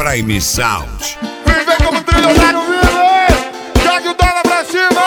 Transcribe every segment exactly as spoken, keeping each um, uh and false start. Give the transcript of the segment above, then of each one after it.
Prime Sound. Vem, vem como trilionário vive, jogue o dólar pra cima.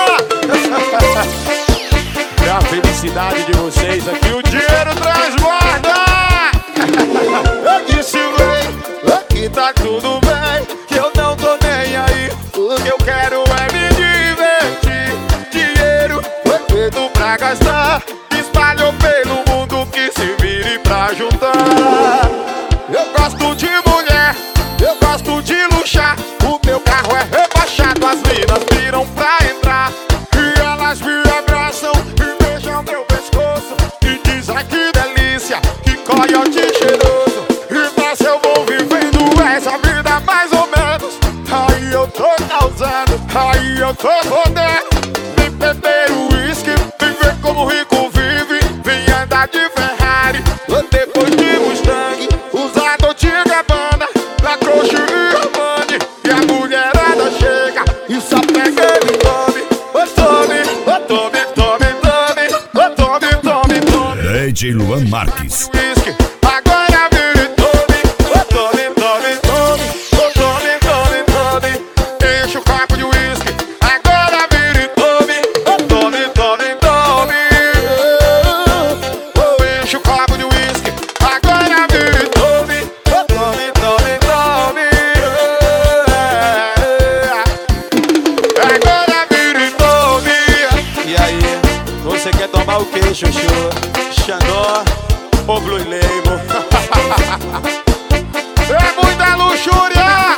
É a felicidade de vocês aqui, o dinheiro transborda. Eu disse vem, aqui tá tudo bem, que eu não tô nem aí. O que eu quero é me divertir. Dinheiro foi feito pra gastar, espalhou pelo mundo que se vire pra juntar. Eu gosto de mulher, eu gosto de luxar. O meu carro é rebaixado, as minas viram pra entrar. E elas me abraçam e beijam meu pescoço e dizem que delícia, que coiote cheiroso. E nessa eu vou vivendo essa vida mais ou menos. Aí eu tô causando, aí eu tô podendo. Vem beber uísque, vem ver como rico vive. Vem andar de Ferrari, depois de Mustang, usado de Gabbana, La Croce e Armani. E a mulherada chega e só pega ele tome. Ô tome, ô tome, tome, tome. Ô tome, tome, tome. D J Luan Marques. Whisky, agora vire tome. Ô tome, tome, tome. Ô tome, tome, tome. Enche o copo de whisky, agora vire tome. Ô tome, tome, tome. Ô enche o copo de whisky, agora vire tome. Ô tome, tome, tome. Agora vire tome. E aí, você quer tomar o que, Chuchu? Xandó ou Blue Label? É muita luxúria.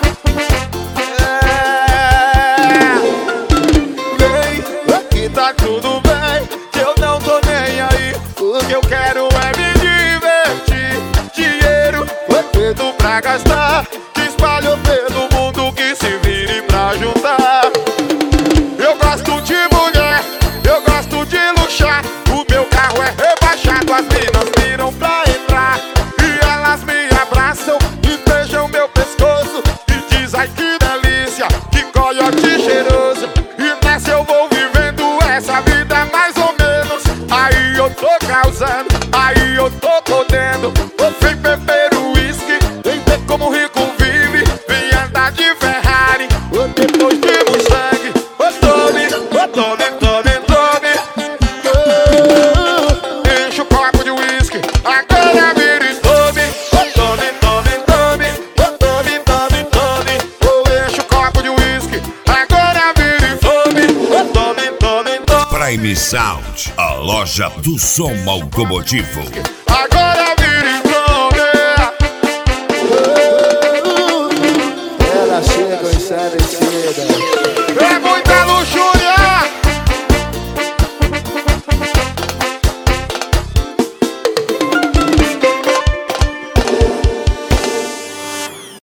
É. Vem, aqui tá tudo bem, que eu não tô nem aí. O que eu quero é me divertir. Dinheiro foi feito pra gastar, que espalhou pelo mundo que se vire pra juntar. Eu gosto de mulher, eu gosto de luxar. O meu carro é rebaixado, as minas viram pra entrar. E elas me abraçam e beijam meu pescoço e dizem ai que delícia, que coiote cheiroso. E nessa eu vou vivendo essa vida mais ou menos. Aí eu tô causando, aí eu tô podendo. Vem beber uísque, vem ver como rico vive. Vem andar de Ferrari, depois de Mustang. Ô tome, ô tome, tome, tome. Enche o copo de whisky, agora vire tome. Ô tome, tome, tome. Ô tome, tome, tome. Ô enche o copo de whisky, agora vire tome. Ô tome, tome, tome. Prime Sound, a loja do som automotivo. Agora